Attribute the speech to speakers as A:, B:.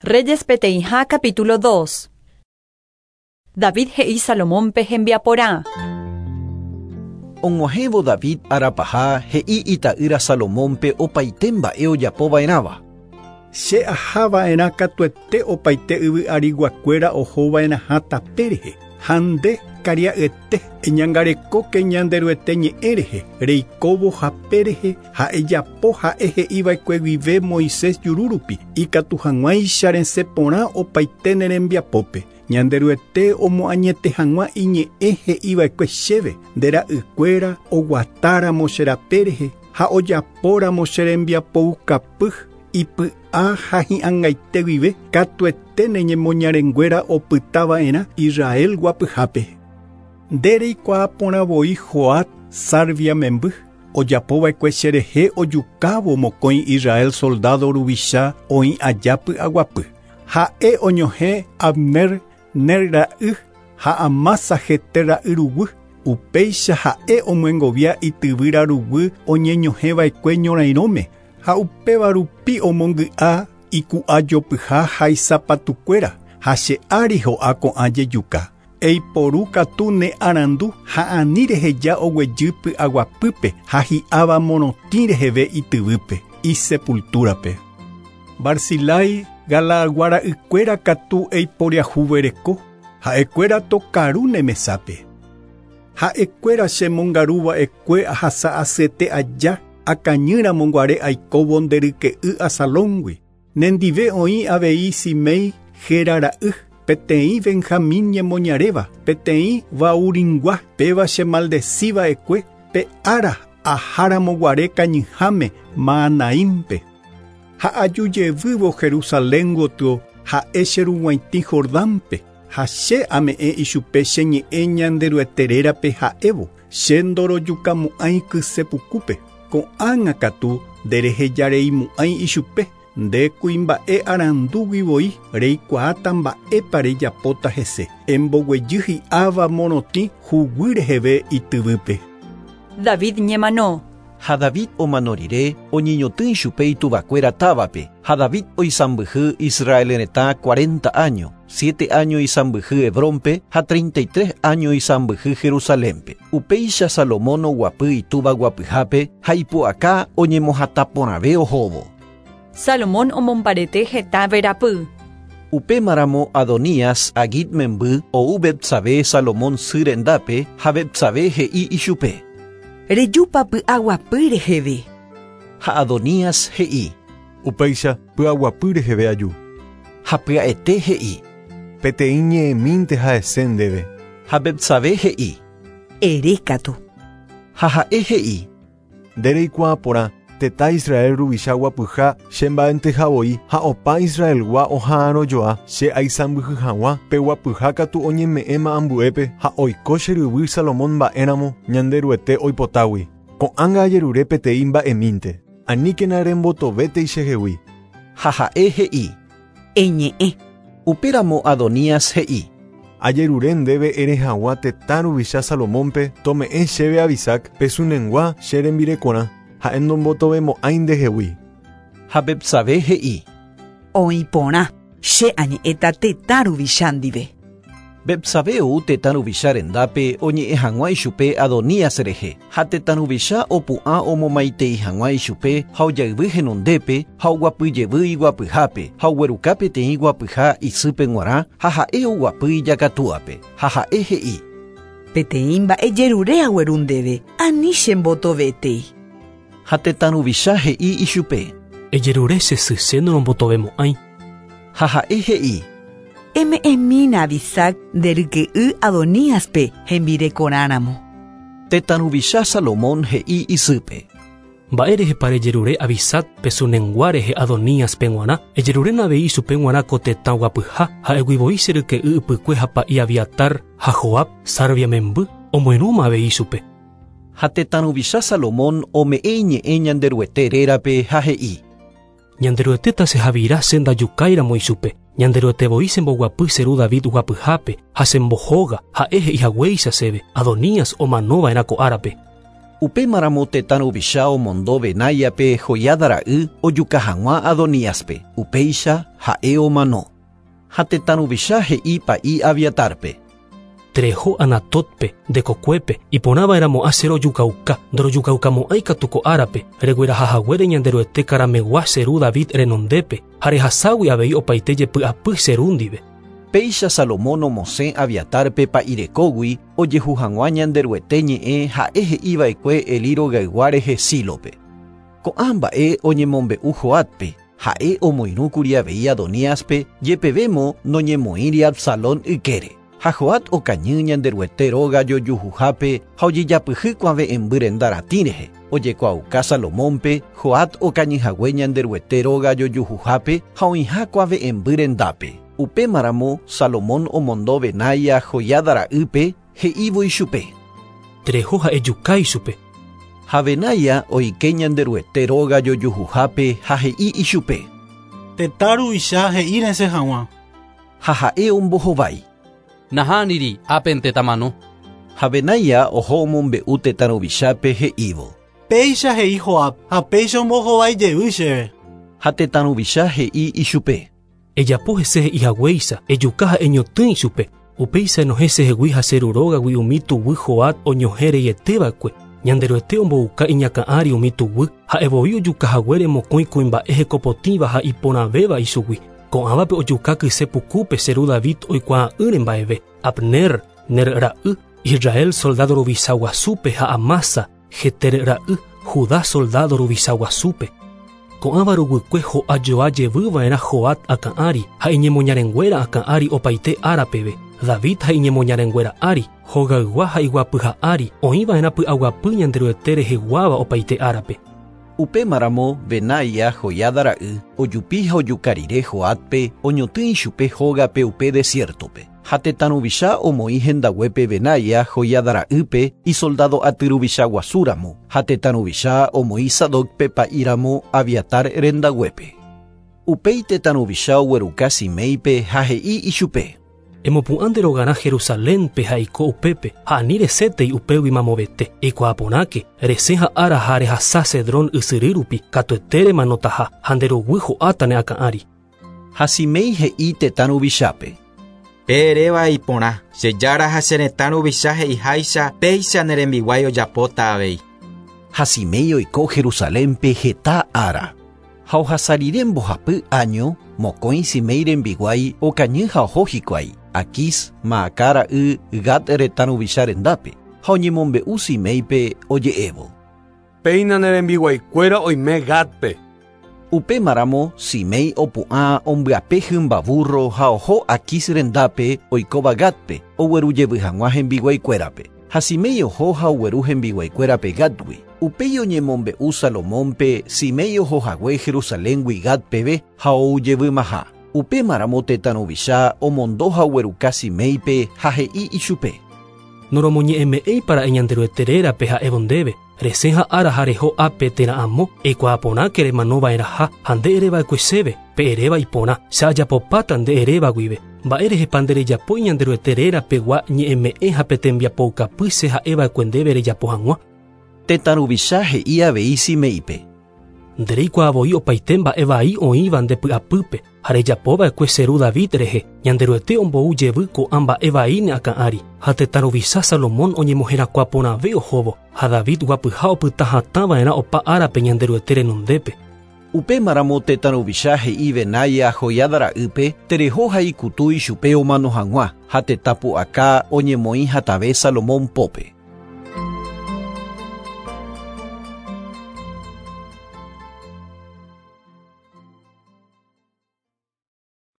A: Reyes Peteihá capítulo 2. David he'i Salomón pehembiaporã.
B: Og̃uahẽvo David arapaha he'i ita'ýra Salomónpe opaite mba'e ojapova'erãva.
C: Che ahava'erã katuete opaite yvy ariguakuéra ohova'erãha tapérehe. Hande karia'yete eñangarekóke ñanderyete ñe'ẽ rehe, reikóvo hapérehe ha ejapo ha'e he'iva'ekue guive Moisés jururupi, ikatu hag̃uáicha resẽ porã opaite ne rembiapópe. Ñanderyete omoañete hag̃ua iñe'ẽ he'iva'ekue chéve, ndera'ykuéra oguatáramo che rapérehe ha ojapóramo che rembiapoukapy ipy'a ha hi'ãngaite guive katuete neñemoñarenguéra opytava'erã Israel guapyhápe. Ndereikuaa porãvoi Joab Sarvia memby ojapova'ekue cherehe ojukávo mokõi Israel soldado ruvicha oĩ ajápy aguapy. Ha'e oñohẽ Abner ner ra'y ha Amasa hete ra'y ruguy. Upéicha ha'e omyengovia ityvy raruguy oñeñohẽva'ekue ñorairõme. Ha upéva rupi omongy'a iku'a jopyha ha isapatukuéra ha che ári ho'a ko'ã jejuka. Eiporu katu ne arandu ha ani reheja oguejýpy aguapýpe ha hi'áva morotĩ reheve ityvýpe isepultúrape. Barzilai Galaguara'ykuéra katu eiporiahuvereko ha'ekuéra tokaru ne mesápe. Ha'ekuéra chemongaruva'ekue ahasa asete aja akañýra monguare aikóvo nderyke'y asalóngui. Nendive oĩ avei Simei héra ra'y, peteĩ Benjamín ñemoñaréva, peteĩ vauringua, péva che maldecíva'ekue, pe ára aháramoguare kañyháme Maanaímpe. Ha ajujevývo Jerusalén gotyo ha'e che rug̃uaitĩ Jordánpe, ha che ame'ẽ ichupe che ñe'ẽ ñanderyeterérape ha'évo, che ndorojukamo'ãi kysepukúpe. Ko'ág̃a katu nderehejareimu'ãi ichupe, nde kuimba'e arandúguivoi reikuaáta mba'épa rejapóta hese, emboguejy hi'áva morotĩ huguy reheve ityvýpe.
A: David ñemanó.
B: Ha David omano rire oñeñotỹ ichupe ituvakuéra távape. Ha David oisãmbyhy Israel retã 40 años, 7 años isãmbyhy Hebrónpe ha 33 años isãmbyhy Jerusalénpe. Upéicha Salomón oguapy itúva guapyhápe ha ipu'aka oñemohata porãve ohóvo.
A: Salomón omombarete heta verapy.
B: Upémaramo Adonías Agit memby ou Betsabé Salomón sy rendápe ha Betsabé he'i ichupe.
D: Rejúpa py'aguapy reheve.
B: Ha Adonías he'i.
E: Upéicha py'aguapy reheve aju.
B: Ha pya'ete he'i.
E: Peteĩ ñe'ẽmínte ha'ese ndéve.
B: Ha Betsabé he'i.
D: Erékatu.
B: Ha ha'e he'i.
E: Ndereikuaa porã tetã Israel ruvicha guapyha che mba'entehávoi ha opa Israelgua oha'ãrojoa che aisãmbyhy hag̃ua pe guapyha katu oñeme'ẽma ambuépe ha oiko che ryvy Salomón mba'éramo ñanderyete oipotágui. Ko'ág̃a ajerure peteĩ mba'emínte. Aníkena rembotovétei chehegui.
B: Ha ha'e he'i.
D: Eñe'ẽ.
B: Upéramo Adonías he'i.
E: Ajerure ndéve erehag̃ua tetã ruvicha Salomónpe tome'ẽ chéve Abisac pesunengua che rembirekorã ha'e ndombotovemo'ãi ndehegui.
B: Ha Betsabé he'i.
D: Oĩ porã che añe'ẽta tetã ruvicha ndive.
B: Betsabé ou tetã ruvicha rendápe oñe'ẽ hag̃ua ichupe Adonías rehe. Ha tetã ruvicha opu'ã omomaitei hag̃ua ichupe ha ojaivy henondépe ha oguapyjevy iguapyhápe ha ogueruka peteĩ guapyha isýpe g̃uarã ha ha'e oguapy ijakatuápe. Ha ha'e he'i.
D: Peteĩ mba'ejerure agueru ndéve ani chembotovétei.
B: Ha tetã ruvicha he'i ichupe.
F: Ejerure che syche norombotovemo'ãi.
B: Ha ha'e he'i.
D: Eme'ẽmína Abisac nderyke'y Adoníaspe hembirekoráramo.
B: Tetã ruvicha Salomón he'i isýpe.
F: Mba'e rehepa rejerure Abisac pesunengua rehe Adonías pe g̃uarã. Ejerure avei ichupe g̃uarã ko tetã guapyha ha eguivoi che ryke'y ypykue ha pa'i Abiatar ha Joab Sarvia memby omoirũma avei ichupe.
B: Ha tetã ruvicha Salomón ome'ẽ ñe'ẽ ñanderyetérerape ha he'i.
F: Ñanderyeteta che havira che ndajukáiramo ichupe. Ñanderyetevoi chemboguapy cheru David guapyhápe ha chembohóga ha'e he'ihaguéicha chéve. Adonías omanova'erã ko árape.
B: Upe maramo tetanovisha omondo Benayape Joiada-ra'y ojuka hag̃ua Adoníaspe, upéicha ha'e omano. Ha tetanovisha he'i pa'i Abiatárpe.
F: Treho Anatotpe, de Cocuepe, y ponaba éramos acero yukauka, doroyukaucamo aikatuko árape, reguera hahaguere ñanderoete karamegua seru David renondepe, harehaságui avei opaite jepy'apy serúndive.
B: Péicha Salomón omosẽ Abiatárpe pa'irekógui ojehu hag̃ua ñanderuete ñe'ẽ ha'e he'iva'ekue Elí rogaygua rehe Sílope. Ko'ã mba'e oñemombe'u Joatpe, ha'e omoirũkuri avei Adoníaspe jepevémo noñemoĩri Absalón ykére. Ha Joat okañy ñanderuete róga jojuhápe ha ojejapyhýkuave embyrendaratírehe. Ojekuauka Salomónpe, Joat okañyhague ñanderuete róga jojuhápe ha oĩhákuave embyrendāpe. Upémaramo Salomón omondo Benaia Joiada-ra'ýpe he'ívoi chupe.
F: Treho ha'ejukai chupe.
B: Ha Benaia oike ñanderuete róga jojuhápe ha he'i ichupe.
G: Tetãruvicha he'írese hag̃ua.
B: Ha ha'e ombohovái.
H: Nahániri ápente tamano.
B: Ha Benaia oho omombe'u tetãrovichápe he'ívo.
G: Péicha he'i Joab, ha péicha ombohovái jey chéve.
B: Ha tetãrovicha he'i ichupe.
F: Ejapo hese he'ihaguéicha, ejuka ha'eñotỹi chupe. Upéicha enohesehegui ha cherurógagui umi tuvy Joat oñohereieteva'ekue. Ñanderoete ombouka iñakã'ári umi tuvy ha evoi ojukahaguére mokõi kuimba'e hekopotĩva ha iporãvéva ichugui. Ko'ãvape ojuka kyse pukúpe cheru David oikuaa'ỹre mba'eve, Abner, Ner ra'y, Israel soldado ruvisa guasúpe ha Amasa, Jeter ra'y, Judá soldado ruvisa guasúpe. Ko'ãva ruguyke ho'ajoa jevýva'erã Joat akã'ári ha iñemoñarenguéra akã'ári opaite árapeve. David ha iñemoñarenguéra ári, hogaygua ha iguapyha ári, oĩva'erã py'aguapy ñanderuete reheguáva opaite árape.
B: Upémaramo Benaia Joiada-ra'y ojupi ha ojukarire Joatpe oñotỹi chupe hógape upe desiertope. Ha tetãruvicha omoĩ hendaguépe Benaia Joiada-ra'ýpe isoldado atyruvicha guasúramo. Ha tetãruvicha omoĩ Sadokpe pa'íramo Abiatar rendaguépe. Upéi tetãruvicha ogueruka Siméipe ha he'i ichupe.
F: Emopu'ãnte rogarã Jerusalénpe ha iko upépe ha ani resétei upégui mamovete. Eikuaaporãke, rese ha ára ha rehasa Cedrón ysyry rupi katuetérema notaha ha nderoguy ho'átane akã'ári.
B: Ha Siméi he'i tetãruvichápe.
I: Peréva iporã, chejára ha cheretãruvicha he'iháicha péicha nerembiguái ojapóta avei.
B: Ha Siméi oiko Jerusalénpe heta ára. Ha ohasarire mbohapy año mokõi Siméi rembiguái okañy ha oho hikuái Akis Maaka ra'y Gat retãruvicha rendápe ha oñemombe'u Siméipe oje'évo.
J: Péina nerembiguaikuéra oime Gatpe.
B: Upémaramo Siméi opu'ã ombyape hymba burro ha oho Akis rendápe oikóva Gatpe oguerujevy hag̃ua hembiguaikuérape. Ha Siméi oho ha ogueru hembiguaikuérape Gatgui. Upéi oñemombe'u Salomónpe Siméi ohohague Jerusaléngui Gatpeve ha oujevýmaha. Upémaramo tetãruvicha omondo ha ogueruka Siméipe ha he'i ichupe.
F: Noromoñe'ẽme'ẽi para ñanderueterérape ha evondéve. Rese ha ára ha reho ápe tera'ãmo eikuaaporãke remanova'eraha ha nde'ereva'ekue chéve pe'eréva iporã che ajapopáta nde'erévaguive. Mba'e rehepa nderejapói ñanderueterérapegua ñe'ẽme'ẽ ha petembiapoukapy che ha'eva'ekue ndéve rejapo hag̃ua.
B: Tetãruvicha he'i avei Siméipe.
F: Ndereikuaavoi opaite mba'e vai oĩva ndepy'apýpe ha rejapova'ekue cheru David rehe ñanderuete omboujevy ko'ã mba'e vaíne akã'ári ha tetãruvicha Salomón oñemohẽrakua porãve ohóvo ha David guapyha opyta hatãva'erã opa árape ñanderuete renondépe.
B: Upémaramo tetãruvicha he'i Benaia Joiada-ra'ýpe tereho ha ikutu ichupe omano hag̃ua ha tetãpu'aka oñemoĩ hatãve Salomón pópe.